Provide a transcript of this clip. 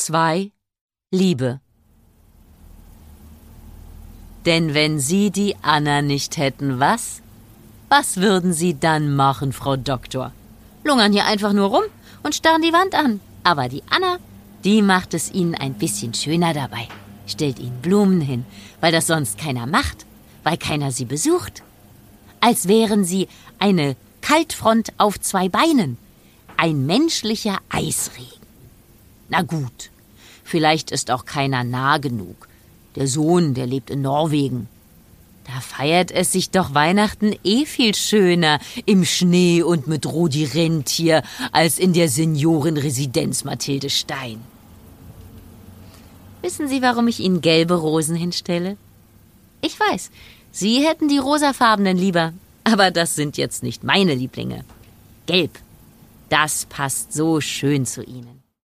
2. Liebe. Denn wenn Sie die Anna nicht hätten, was? Was würden Sie dann machen, Frau Doktor? Lungern hier einfach nur rum und starren die Wand an. Aber die Anna, die macht es Ihnen ein bisschen schöner dabei. Stellt Ihnen Blumen hin, weil das sonst keiner macht, weil keiner Sie besucht. Als wären Sie eine Kaltfront auf 2 Beinen. Ein menschlicher Eisregen. Na gut, vielleicht ist auch keiner nah genug. Der Sohn, der lebt in Norwegen. Da feiert es sich doch Weihnachten viel schöner im Schnee und mit Rudi Rentier als in der Seniorenresidenz Mathilde Stein. Wissen Sie, warum ich Ihnen gelbe Rosen hinstelle? Ich weiß, Sie hätten die rosafarbenen lieber, aber das sind jetzt nicht meine Lieblinge. Gelb, das passt so schön zu Ihnen.